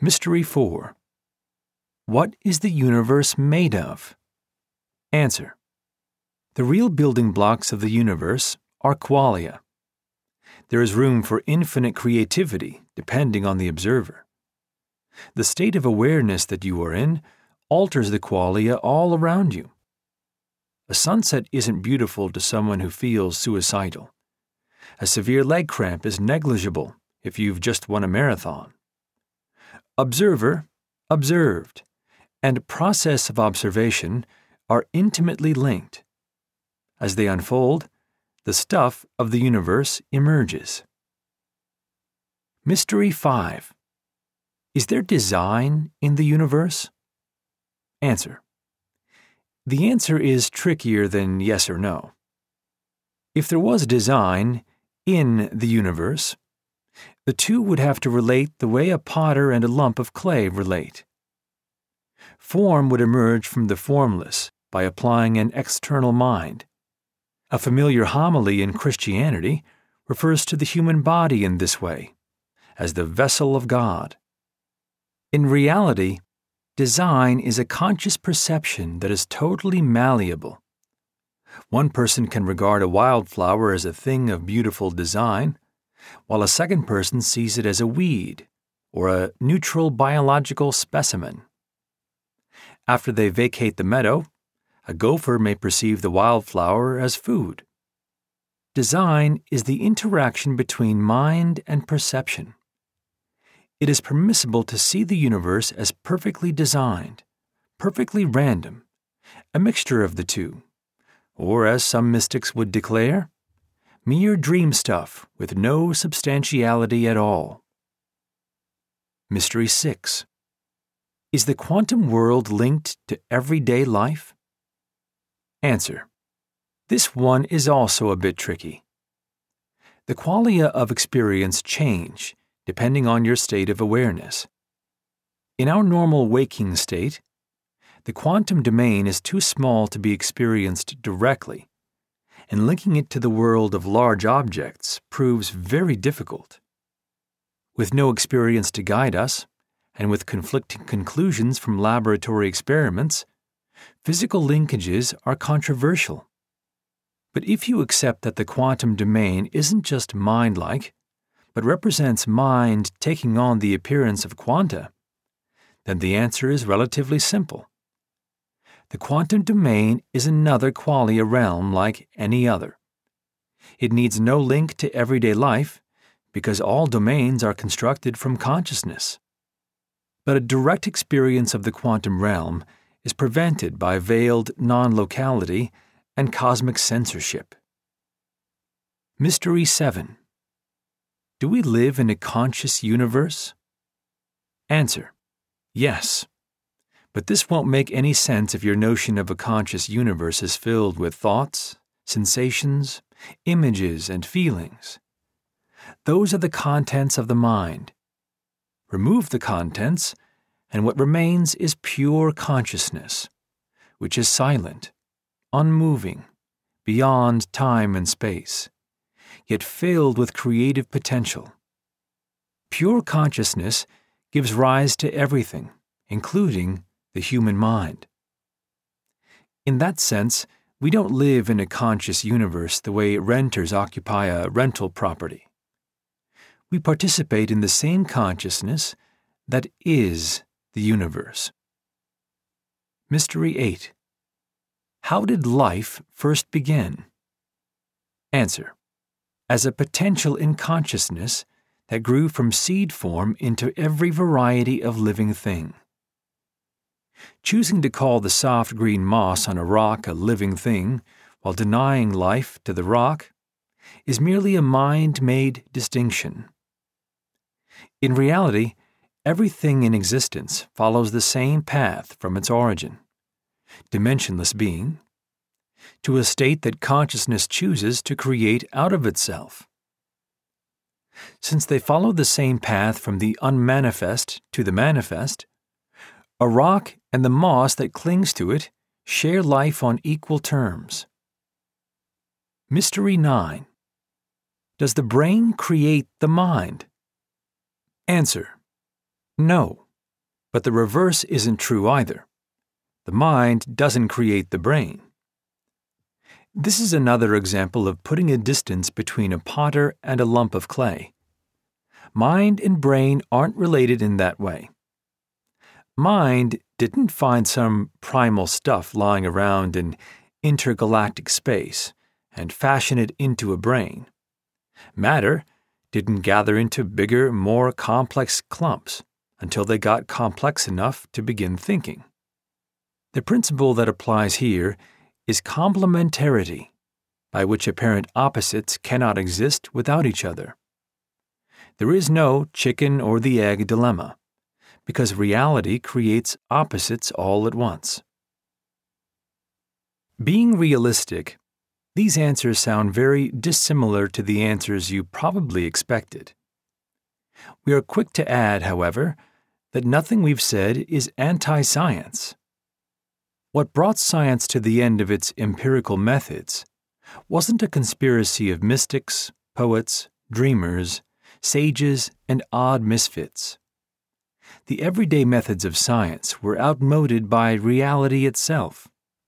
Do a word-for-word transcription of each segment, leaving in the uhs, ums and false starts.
Mystery four. What is the universe made of? Answer. The real building blocks of the universe are qualia. There is room for infinite creativity depending on the observer. The state of awareness that you are in alters the qualia all around you. A sunset isn't beautiful to someone who feels suicidal. A severe leg cramp is negligible if you've just won a marathon. Observer, observed, and process of observation are intimately linked. As they unfold, the stuff of the universe emerges. Mystery five. Is there design in the universe? Answer. The answer is trickier than yes or no. If there was design in the universe, the two would have to relate the way a potter and a lump of clay relate. Form would emerge from the formless by applying an external mind. A familiar homily in Christianity refers to the human body in this way, as the vessel of God. In reality, design is a conscious perception that is totally malleable. One person can regard a wildflower as a thing of beautiful design, while a second person sees it as a weed or a neutral biological specimen. After they vacate the meadow, a gopher may perceive the wildflower as food. Design is the interaction between mind and perception. It is permissible to see the universe as perfectly designed, perfectly random, a mixture of the two, or as some mystics would declare, mere dream stuff with no substantiality at all. Mystery six. Is the quantum world linked to everyday life? Answer. This one is also a bit tricky. The qualia of experience change depending on your state of awareness. In our normal waking state, the quantum domain is too small to be experienced directly, and linking it to the world of large objects proves very difficult. With no experience to guide us, and with conflicting conclusions from laboratory experiments, physical linkages are controversial. But if you accept that the quantum domain isn't just mind-like, but represents mind taking on the appearance of quanta, then the answer is relatively simple. The quantum domain is another qualia realm like any other. It needs no link to everyday life because all domains are constructed from consciousness. But a direct experience of the quantum realm is prevented by veiled non-locality and cosmic censorship. Mystery seven. Do we live in a conscious universe? Answer. Yes. But this won't make any sense if your notion of a conscious universe is filled with thoughts, sensations, images, and feelings. Those are the contents of the mind. Remove the contents, and what remains is pure consciousness, which is silent, unmoving, beyond time and space, yet filled with creative potential. Pure consciousness gives rise to everything, including the human mind. In that sense, we don't live in a conscious universe the way renters occupy a rental property. We participate in the same consciousness that is the universe. Mystery eight. How did life first begin? Answer. As a potential in consciousness that grew from seed form into every variety of living thing. Choosing to call the soft green moss on a rock a living thing while denying life to the rock is merely a mind-made distinction. In reality, everything in existence follows the same path from its origin, dimensionless being, to a state that consciousness chooses to create out of itself. Since they follow the same path from the unmanifest to the manifest, a rock and the moss that clings to it share life on equal terms. Mystery nine. Does the brain create the mind? Answer. No. But the reverse isn't true either. The mind doesn't create the brain. This is another example of putting a distance between a potter and a lump of clay. Mind and brain aren't related in that way. Mind didn't find some primal stuff lying around in intergalactic space and fashion it into a brain. Matter didn't gather into bigger, more complex clumps until they got complex enough to begin thinking. The principle that applies here is complementarity, by which apparent opposites cannot exist without each other. There is no chicken or the egg dilemma, because reality creates opposites all at once. Being realistic, these answers sound very dissimilar to the answers you probably expected. We are quick to add, however, that nothing we've said is anti-science. What brought science to the end of its empirical methods wasn't a conspiracy of mystics, poets, dreamers, sages, and odd misfits. The everyday methods of science were outmoded by reality itself.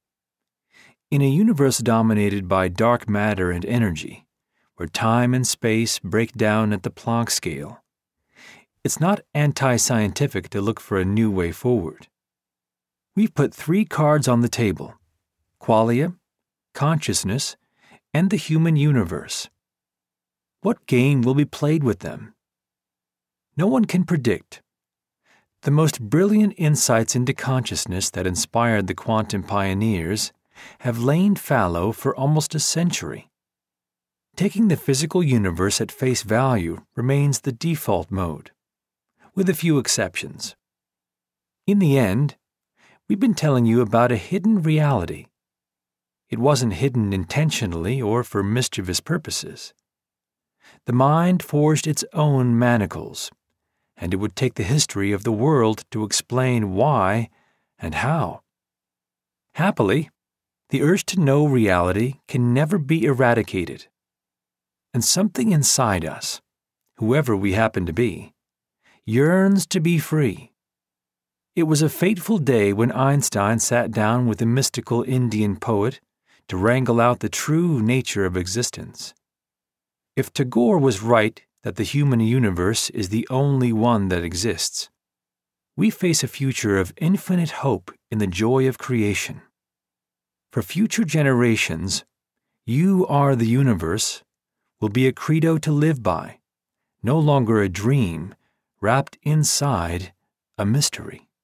In a universe dominated by dark matter and energy, where time and space break down at the Planck scale, it's not anti-scientific to look for a new way forward. We've put three cards on the table: qualia, consciousness, and the human universe. What game will be played with them? No one can predict. The most brilliant insights into consciousness that inspired the quantum pioneers have lain fallow for almost a century. Taking the physical universe at face value remains the default mode, with a few exceptions. In the end, we've been telling you about a hidden reality. It wasn't hidden intentionally or for mischievous purposes. The mind forged its own manacles, and it would take the history of the world to explain why and how. Happily, the urge to know reality can never be eradicated, and something inside us, whoever we happen to be, yearns to be free. It was a fateful day when Einstein sat down with a mystical Indian poet to wrangle out the true nature of existence. If Tagore was right that the human universe is the only one that exists, we face a future of infinite hope in the joy of creation. For future generations, "You are the universe" will be a credo to live by, no longer a dream wrapped inside a mystery.